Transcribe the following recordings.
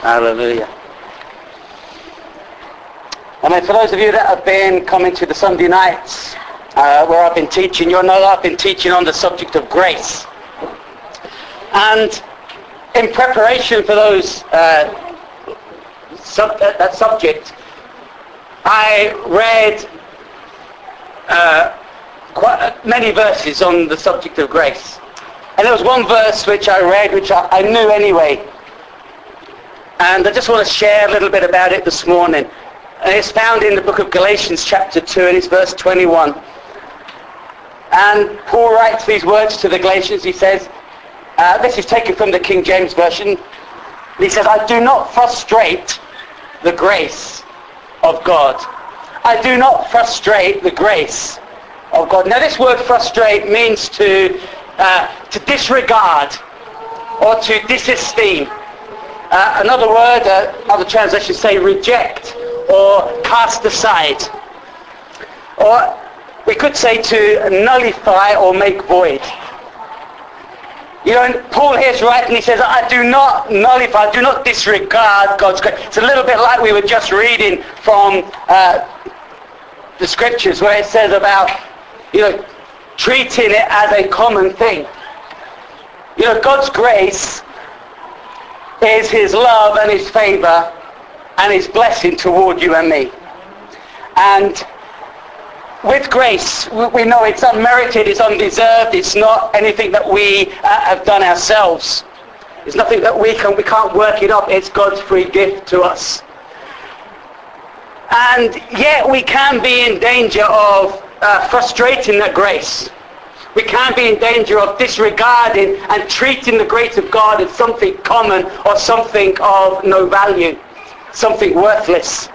Hallelujah. I mean, for those of you that have been coming to the Sunday nights where I've been teaching, you'll know I've been teaching on the subject of grace. And in preparation for that subject, I read quite many verses on the subject of grace. And there was one verse which I read, which I knew anyway. And I just want to share a little bit about it this morning. And it's found in the book of Galatians chapter 2, and it's verse 21. And Paul writes these words to the Galatians. He says, this is taken from the King James Version. He says, I do not frustrate the grace of God. I do not frustrate the grace of God. Now this word frustrate means to disregard or to disesteem. Another word, other translations say reject or cast aside. Or we could say to nullify or make void. You know, and Paul here is right, and he says, I do not nullify, I do not disregard God's grace. It's a little bit like we were just reading from the scriptures where it says about, you know, treating it as a common thing. You know, God's grace is his love and his favor and his blessing toward you and me. And with grace, we know it's unmerited, it's undeserved, it's not anything that we have done ourselves. It's nothing that we can't work it up, it's God's free gift to us. And yet we can be in danger of frustrating that grace. We can be in danger of disregarding and treating the grace of God as something common or something of no value, something worthless.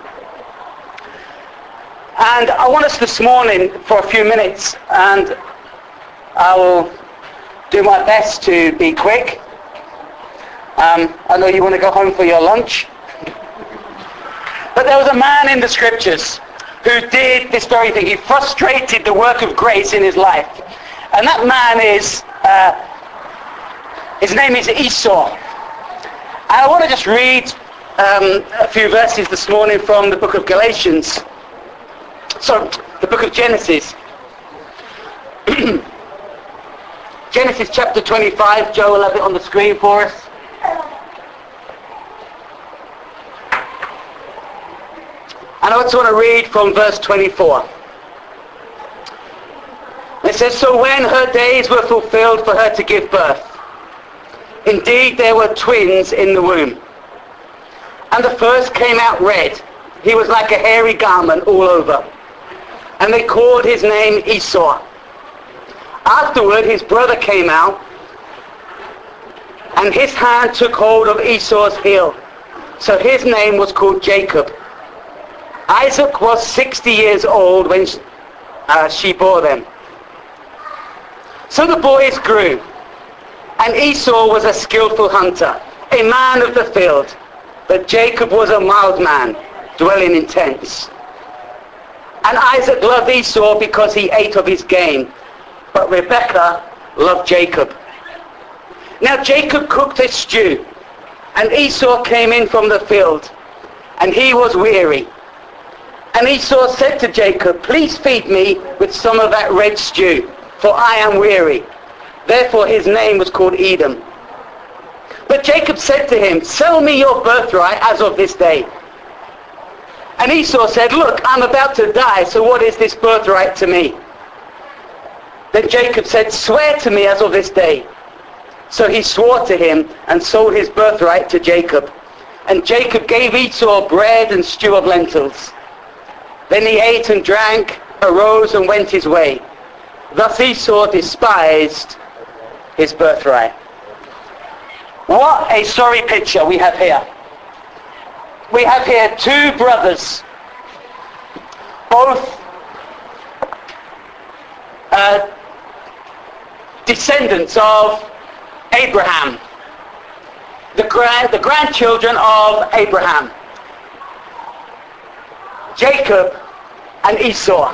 And I want us this morning for a few minutes, and I will do my best to be quick. I know you want to go home for your lunch. But there was a man in the scriptures who did this very thing. He frustrated the work of grace in his life. And that man is, his name is Esau. And I want to just read a few verses this morning from the book of Galatians. Sorry, the book of Genesis. Genesis chapter 25. Joe will have it on the screen for us. And I just want to read from verse 24. It says, so when her days were fulfilled for her to give birth, indeed there were twins in the womb. And the first came out red. He was like a hairy garment all over. And they called his name Esau. Afterward his brother came out, and his hand took hold of Esau's heel. So his name was called Jacob. Isaac was 60 years old when she bore them. So the boys grew, and Esau was a skillful hunter, a man of the field, but Jacob was a mild man, dwelling in tents. And Isaac loved Esau because he ate of his game, but Rebekah loved Jacob. Now Jacob cooked a stew, and Esau came in from the field, and he was weary. And Esau said to Jacob, please feed me with some of that red stew, for I am weary. Therefore his name was called Edom. But Jacob said to him, sell me your birthright as of this day. And Esau said, look, I'm about to die, so what is this birthright to me? Then Jacob said, swear to me as of this day. So he swore to him and sold his birthright to Jacob. And Jacob gave Esau bread and stew of lentils. Then he ate and drank, arose and went his way. Thus Esau despised his birthright. What a sorry picture we have here. We have here two brothers, both descendants of Abraham, the grandchildren of Abraham, Jacob and Esau.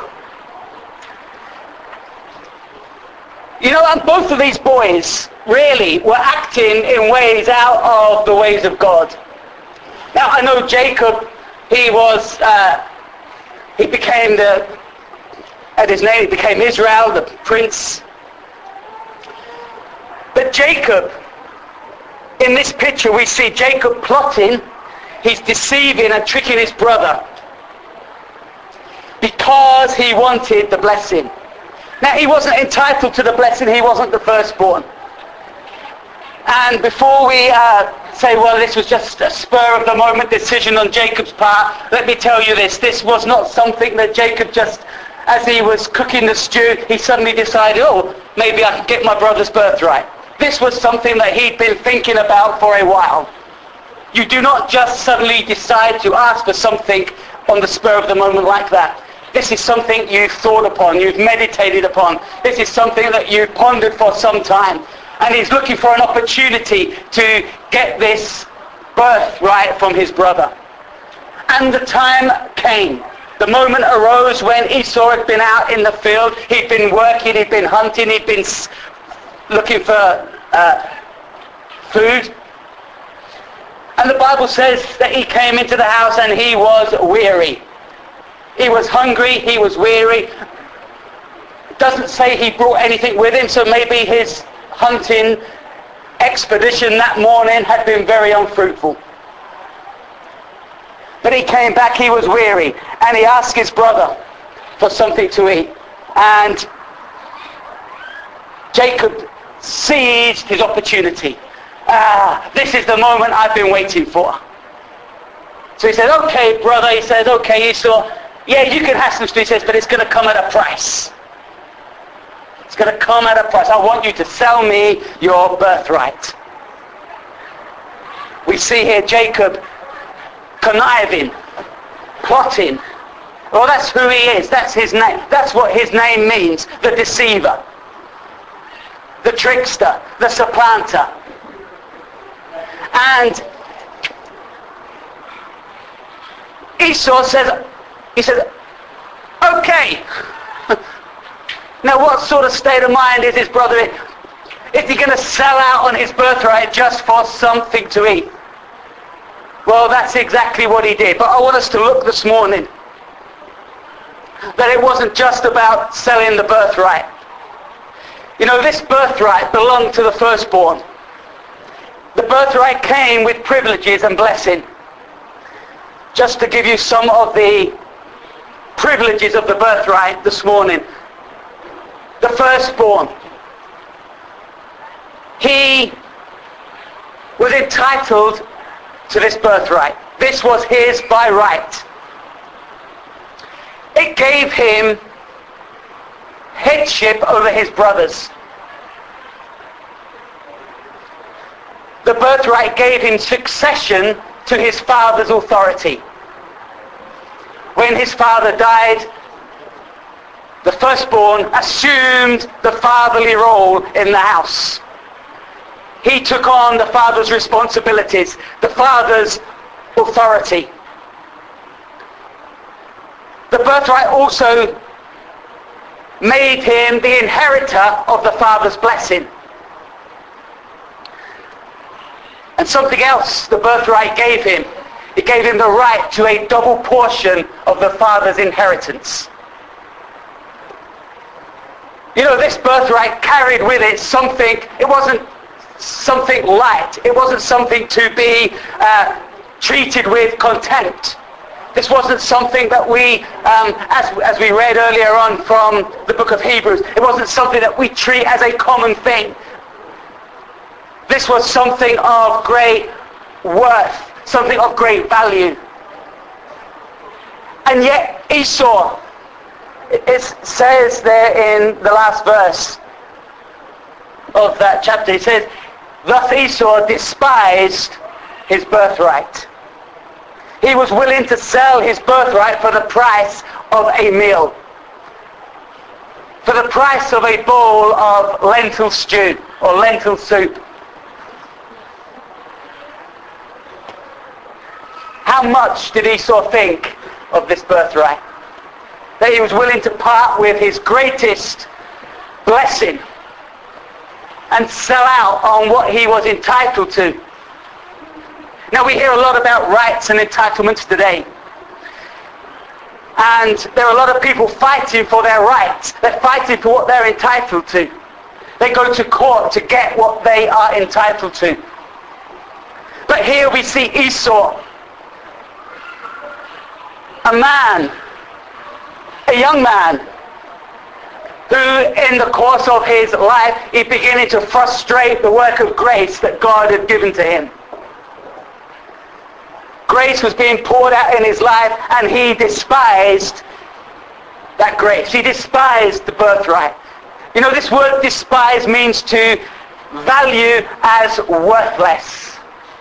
You know, and both of these boys really were acting in ways out of the ways of God. Now I know Jacob, he became his name, he became Israel, the prince. But Jacob, in this picture we see Jacob plotting, he's deceiving and tricking his brother because he wanted the blessing. Now he wasn't entitled to the blessing, he wasn't the firstborn. And before we say, well, this was just a spur of the moment decision on Jacob's part, let me tell you this was not something that Jacob just, as he was cooking the stew, he suddenly decided, oh, maybe I can get my brother's birthright. This was something that he'd been thinking about for a while. You do not just suddenly decide to ask for something on the spur of the moment like that. This is something you've thought upon, you've meditated upon. This is something that you've pondered for some time. And he's looking for an opportunity to get this birthright from his brother. And the time came. The moment arose when Esau had been out in the field. He'd been working, he'd been hunting, he'd been looking for food. And the Bible says that he came into the house and he was weary. He was hungry, he was weary. It doesn't say he brought anything with him, so maybe his hunting expedition that morning had been very unfruitful. But he came back, he was weary, and he asked his brother for something to eat. And Jacob seized his opportunity. This is the moment I've been waiting for. So he said, okay, brother, he says, okay, Esau, yeah, you can have some food, he says, but it's going to come at a price. It's going to come at a price. I want you to sell me your birthright. We see here Jacob conniving, plotting. Well, that's who he is. That's his name. That's what his name means. The deceiver, the trickster, the supplanter. And Esau says, okay. Now what sort of state of mind is his brother in? Is he going to sell out on his birthright just for something to eat? Well, that's exactly what he did. But I want us to look this morning that it wasn't just about selling the birthright. You know, this birthright belonged to the firstborn. The birthright came with privileges and blessing. Just to give you some of the privileges of the birthright this morning. The firstborn. He was entitled to this birthright. This was his by right. It gave him headship over his brothers. The birthright gave him succession to his father's authority. When his father died, the firstborn assumed the fatherly role in the house. He took on the father's responsibilities, the father's authority. The birthright also made him the inheritor of the father's blessing. And something else the birthright gave him. It gave him the right to a double portion of the father's inheritance. You know, this birthright carried with it something, it wasn't something light. It wasn't something to be treated with contempt. This wasn't something that we, as we read earlier on from the book of Hebrews, it wasn't something that we treat as a common thing. This was something of great worth, something of great value. And yet Esau, it says there in the last verse of that chapter, it says, thus Esau despised his birthright. He was willing to sell his birthright for the price of a meal, for the price of a bowl of lentil stew or lentil soup. How much did Esau think of this birthright? That he was willing to part with his greatest blessing and sell out on what he was entitled to. Now we hear a lot about rights and entitlements today. And there are a lot of people fighting for their rights. They're fighting for what they're entitled to. They go to court to get what they are entitled to. But here we see Esau, a man, a young man, who in the course of his life is beginning to frustrate the work of grace that God had given to him. Grace was being poured out in his life, and he despised that grace. He despised the birthright. You know, this word despise means to value as worthless.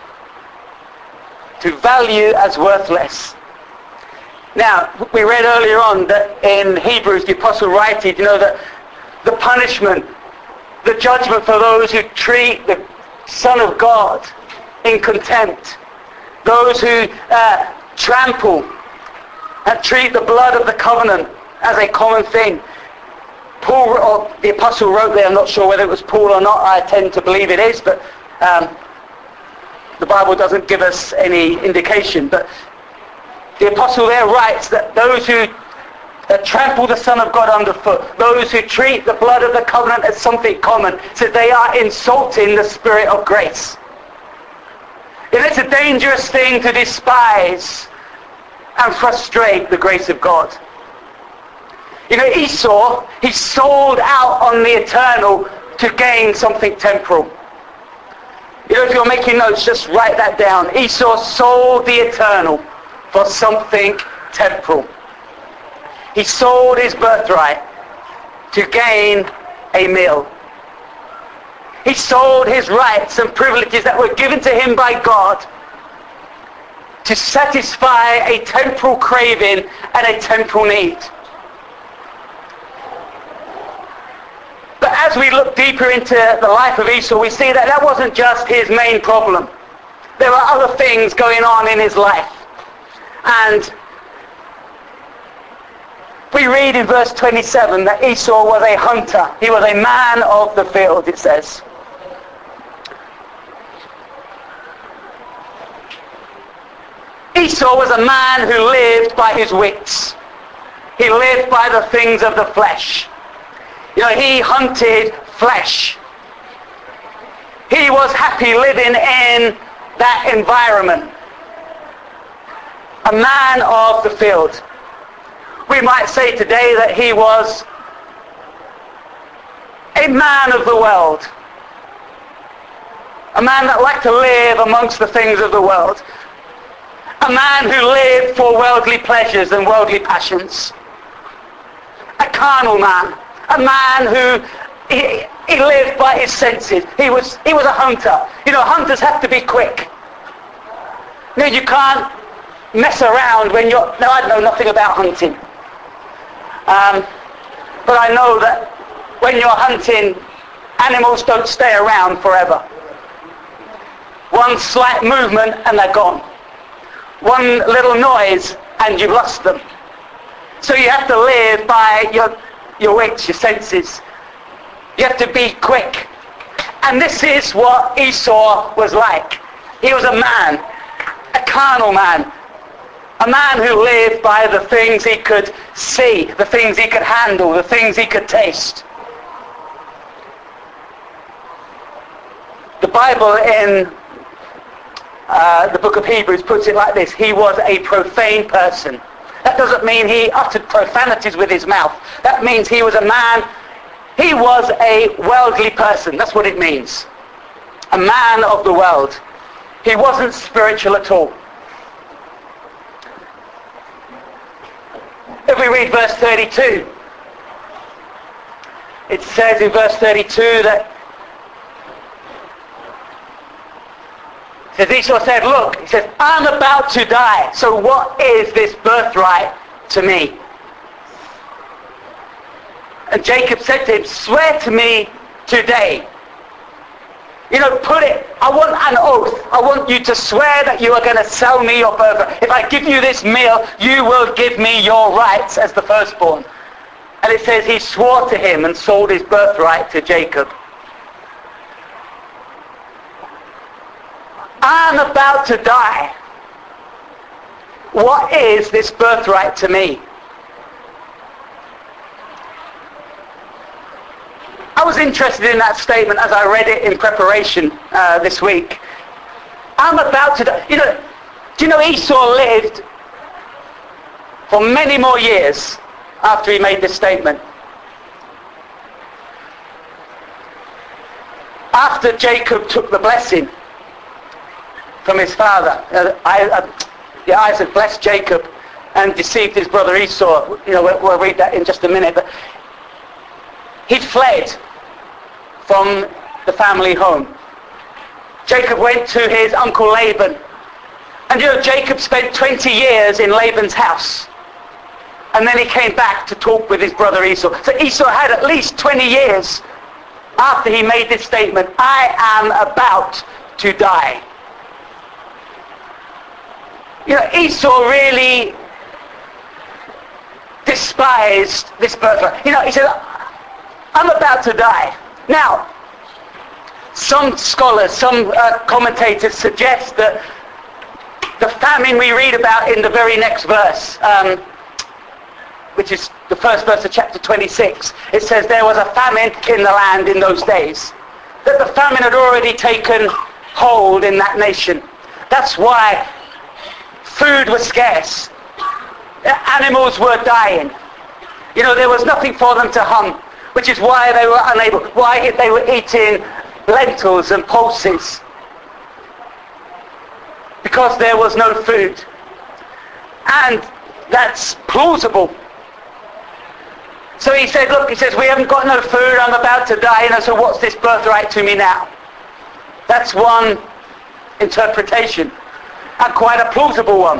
To value as worthless. Now, we read earlier on that in Hebrews, the apostle writed, you know, that the punishment, the judgment for those who treat the Son of God in contempt, those who trample and treat the blood of the covenant as a common thing. Paul, or the apostle wrote there, I'm not sure whether it was Paul or not, I tend to believe it is, but the Bible doesn't give us any indication. But the apostle there writes that those who trample the Son of God underfoot, those who treat the blood of the covenant as something common, says they are insulting the Spirit of grace. It's a dangerous thing to despise and frustrate the grace of God. You know, Esau, he sold out on the eternal to gain something temporal. You know, if you're making notes, just write that down. Esau sold the eternal for something temporal. He sold his birthright to gain a meal. He sold his rights and privileges that were given to him by God to satisfy a temporal craving and a temporal need. But as we look deeper into the life of Esau, we see that wasn't just his main problem. There were other things going on in his life. And we read in verse 27 that Esau was a hunter. He was a man of the field, it says. Esau was a man who lived by his wits. He lived by the things of the flesh. You know, he hunted flesh. He was happy living in that environment. A man of the field. We might say today that he was a man of the world. A man that liked to live amongst the things of the world. A man who lived for worldly pleasures and worldly passions. A carnal man. A man who he lived by his senses. He was a hunter. You know, hunters have to be quick. You know, you can't mess around when you're... Now, I know nothing about hunting. But I know that when you're hunting, animals don't stay around forever. One slight movement and they're gone. One little noise and you've lost them. So you have to live by your wits, your senses. You have to be quick. And this is what Esau was like. He was a man, a carnal man. A man who lived by the things he could see, the things he could handle, the things he could taste. The Bible in the book of Hebrews puts it like this: he was a profane person. That doesn't mean he uttered profanities with his mouth. That means he was a man, he was a worldly person. That's what it means. A man of the world. He wasn't spiritual at all. If we read verse 32, it says in verse 32 that Esau said, look, he says, I'm about to die, so what is this birthright to me? And Jacob said to him, swear to me today. You know, I want an oath. I want you to swear that you are going to sell me your birthright. If I give you this meal, you will give me your rights as the firstborn. And it says he swore to him and sold his birthright to Jacob. I'm about to die. What is this birthright to me? I was interested in that statement as I read it in preparation this week. I'm about to die. Do you know Esau lived for many more years after he made this statement? After Jacob took the blessing from his father, Isaac blessed Jacob and deceived his brother Esau. We'll read that in just a minute. But he'd fled from the family home. Jacob went to his uncle Laban. And Jacob spent 20 years in Laban's house. And then he came back to talk with his brother Esau. So Esau had at least 20 years after he made this statement, I am about to die. Esau really despised this birthright. He said, I'm about to die. Now, some scholars, some commentators suggest that the famine we read about in the very next verse, which is the first verse of chapter 26, it says there was a famine in the land in those days. That the famine had already taken hold in that nation. That's why food was scarce. Animals were dying. There was nothing for them to hunt, which is why they were unable, why they were eating lentils and pulses. Because there was no food. And that's plausible. So he said, look, we haven't got no food, I'm about to die, so what's this birthright to me now? That's one interpretation, and quite a plausible one.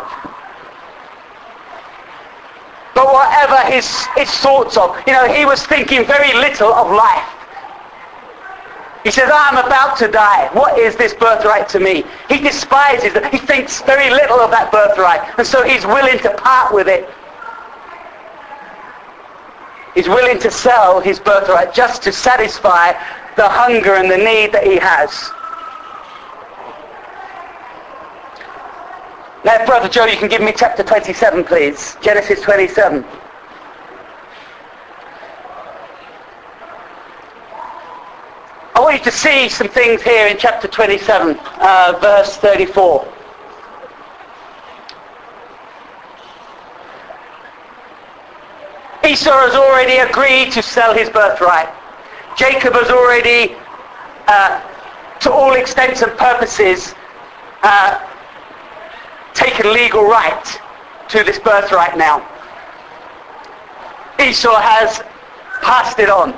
But whatever his thoughts of, he was thinking very little of life. He says, I'm about to die. What is this birthright to me? He despises it. He thinks very little of that birthright. And so he's willing to part with it. He's willing to sell his birthright just to satisfy the hunger and the need that he has. Now, Brother Joe, you can give me chapter 27, please. Genesis 27. I want you to see some things here in chapter 27, verse 34. Esau has already agreed to sell his birthright. Jacob has already, to all intents and purposes, taken legal right to this birthright now. Esau has passed it on.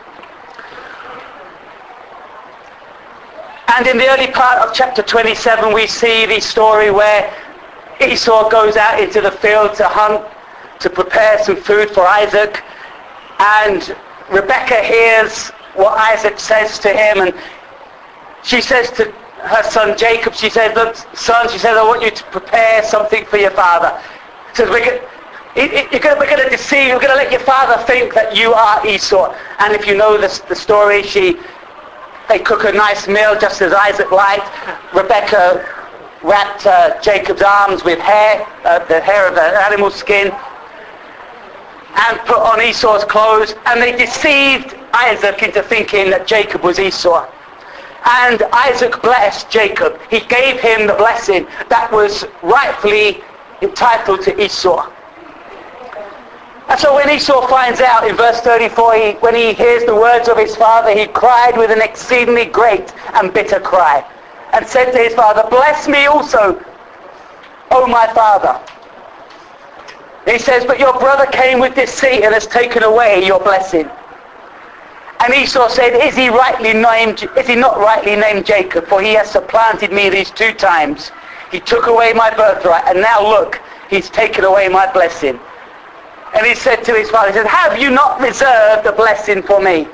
And in the early part of chapter 27 we see the story where Esau goes out into the field to hunt, to prepare some food for Isaac, and Rebekah hears what Isaac says to him, and she says to her son Jacob, she says, look son, I want you to prepare something for your father. She says, we're going to deceive, we're going to let your father think that you are Esau. And if you know the story, they cook a nice meal just as Isaac liked. Rebekah wrapped Jacob's arms with hair, the hair of the animal skin, and put on Esau's clothes, and they deceived Isaac into thinking that Jacob was Esau. And Isaac blessed Jacob. He gave him the blessing that was rightfully entitled to Esau. And so when Esau finds out in verse 34, when he hears the words of his father, he cried with an exceedingly great and bitter cry, and said to his father, bless me also, O my father. He says, but your brother came with deceit and has taken away your blessing. And Esau said, is he not rightly named Jacob? For he has supplanted me these 2 times. He took away my birthright, and now look, he's taken away my blessing. And he said to his father, he said, have you not reserved a blessing for me?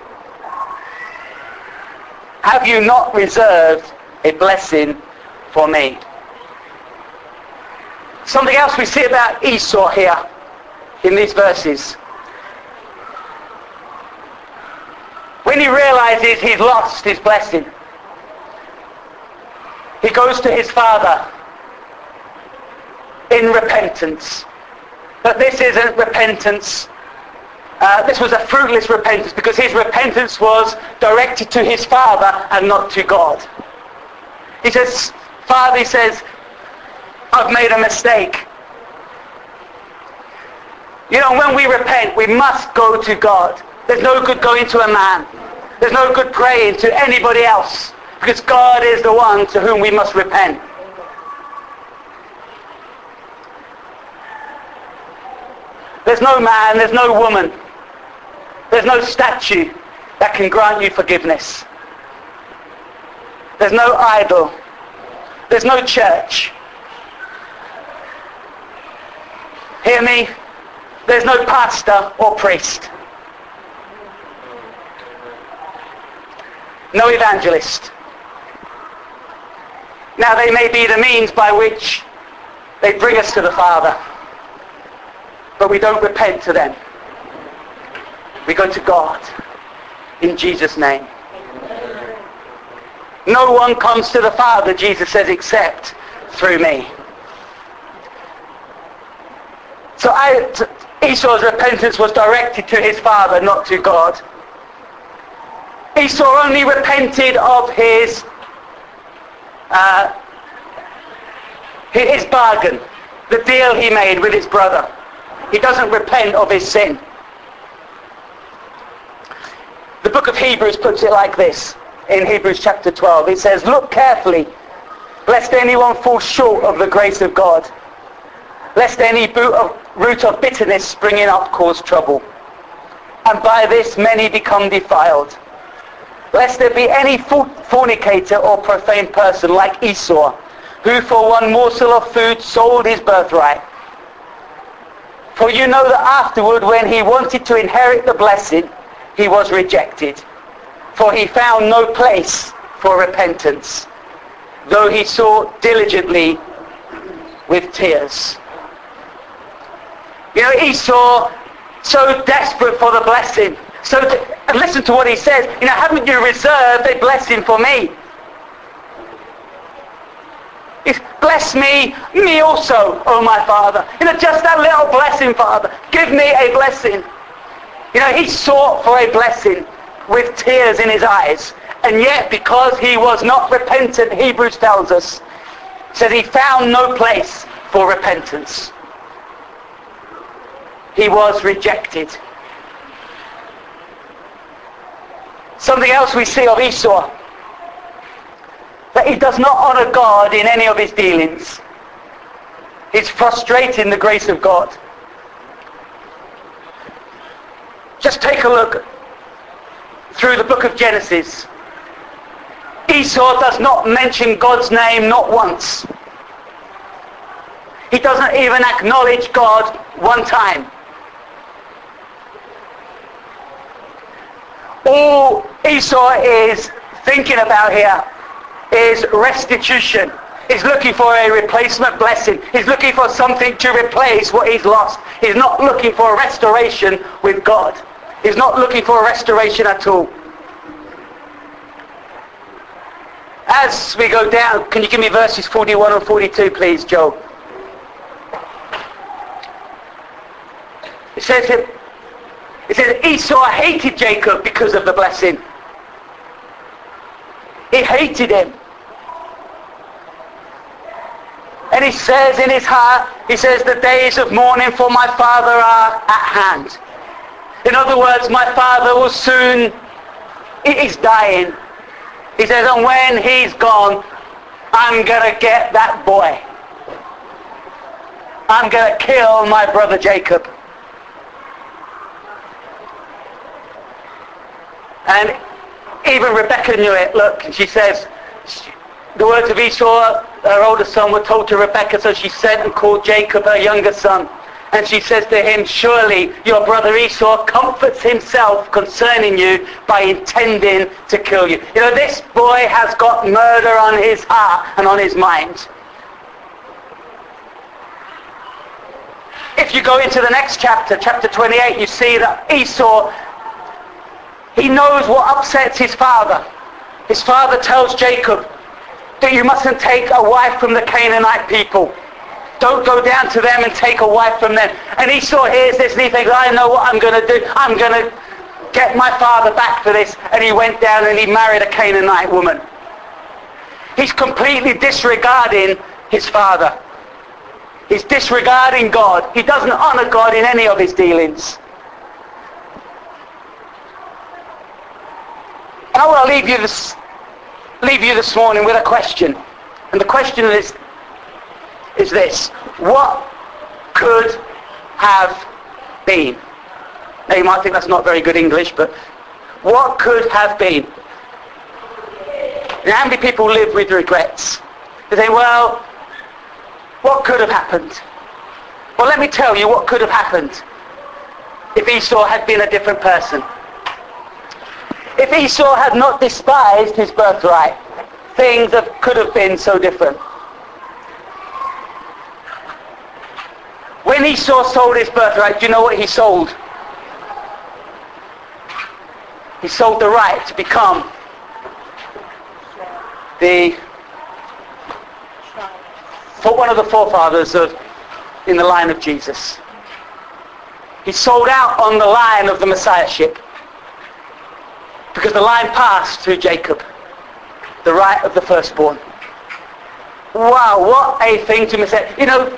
Have you not reserved a blessing for me? Something else we see about Esau here in these verses. When he realizes he's lost his blessing, he goes to his father in repentance. But this isn't repentance. This was a fruitless repentance, because his repentance was directed to his father and not to God. He says, Father, he says, I've made a mistake. You know, when we repent, we must go to God. There's no good going to a man. There's no good praying to anybody else, because God is the one to whom we must repent. There's no man, there's no woman, there's no statue that can grant you forgiveness. There's no idol. There's no church. Hear me? There's no pastor or priest. No evangelist. Now they may be the means by which they bring us to the Father, but we don't repent to them. We go to God in Jesus' name. No one comes to the Father, Jesus says, except through me. So Esau's repentance was directed to his father, not to God. Esau only repented of his bargain, the deal he made with his brother. He doesn't repent of his sin. The book of Hebrews puts it like this. In Hebrews chapter 12, it says, look carefully, lest anyone fall short of the grace of God, lest any root of bitterness springing up cause trouble, and by this many become defiled. Lest there be any fornicator or profane person like Esau, who for one morsel of food sold his birthright. For you know that afterward, when he wanted to inherit the blessing, he was rejected. For he found no place for repentance, though he sought diligently with tears. You know, Esau, so desperate for the blessing. And listen to what he says. You know, haven't you reserved a blessing for me? It's, bless me also, oh my Father. You know, just that little blessing, Father. Give me a blessing. You know, he sought for a blessing with tears in his eyes. And yet, because he was not repentant, Hebrews tells us, says he found no place for repentance. He was rejected. Something else we see of Esau, that he does not honor God in any of his dealings. He's frustrating the grace of God. Just take a look through the book of Genesis. Esau does not mention God's name not once. He doesn't even acknowledge God one time. All Esau is thinking about here is restitution. He's looking for a replacement blessing. He's looking for something to replace what he's lost. He's not looking for a restoration with God. He's not looking for a restoration at all. As we go down, can you give me verses 41 and 42, please, Joe? It says Esau hated Jacob because of the blessing. He hated him. And he says in his heart, he says, the days of mourning for my father are at hand. In other words, my father will soon, he's dying. He says, and when he's gone, I'm going to get that boy. I'm going to kill my brother Jacob. And even Rebecca knew it. Look, she says, the words of Esau, her older son, were told to Rebecca, so she sent and called Jacob, her younger son. And she says to him, surely your brother Esau comforts himself concerning you by intending to kill you. You know, this boy has got murder on his heart and on his mind. If you go into the next chapter, chapter 28, you see that Esau, he knows what upsets his father. His father tells Jacob, that you mustn't take a wife from the Canaanite people. Don't go down to them and take a wife from them. And Esau hears this and he thinks, I know what I'm going to do. I'm going to get my father back for this. And he went down and he married a Canaanite woman. He's completely disregarding his father. He's disregarding God. He doesn't honor God in any of his dealings. And I want to leave you this morning with a question. And the question is this. What could have been? Now you might think that's not very good English, but what could have been? And how many people live with regrets? They say, well, what could have happened? Well, let me tell you what could have happened if Esau had been a different person. If Esau had not despised his birthright, things could have been so different. When Esau sold his birthright, do you know what he sold? He sold the right to become one of the forefathers in the line of Jesus. He sold out on the line of the Messiahship because the line passed through Jacob, the right of the firstborn. Wow, what a thing to miss. You know,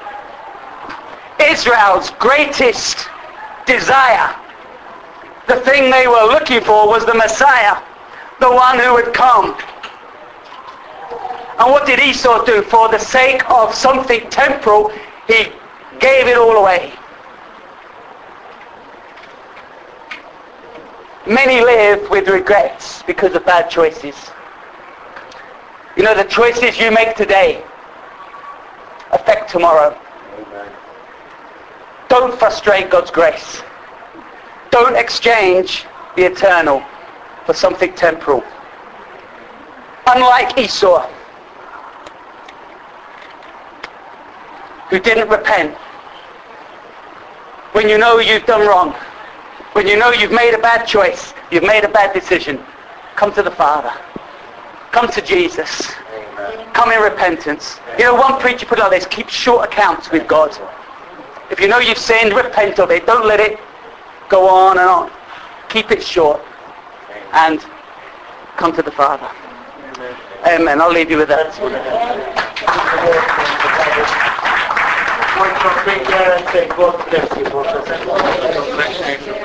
Israel's greatest desire, the thing they were looking for, was the Messiah, the one who would come. And what did Esau do? For the sake of something temporal, he gave it all away. Many live with regrets because of bad choices. You know, the choices you make today affect tomorrow. Amen. Don't frustrate God's grace. Don't exchange the eternal for something temporal. Unlike Esau, who didn't repent, when you know you've done wrong, when you know you've made a bad choice, you've made a bad decision, come to the Father. Come to Jesus. Amen. Come in repentance. Amen. You know, one preacher put it like this: keep short accounts with God. If you know you've sinned, repent of it. Don't let it go on and on. Keep it short. And come to the Father. Amen. Amen. I'll leave you with that.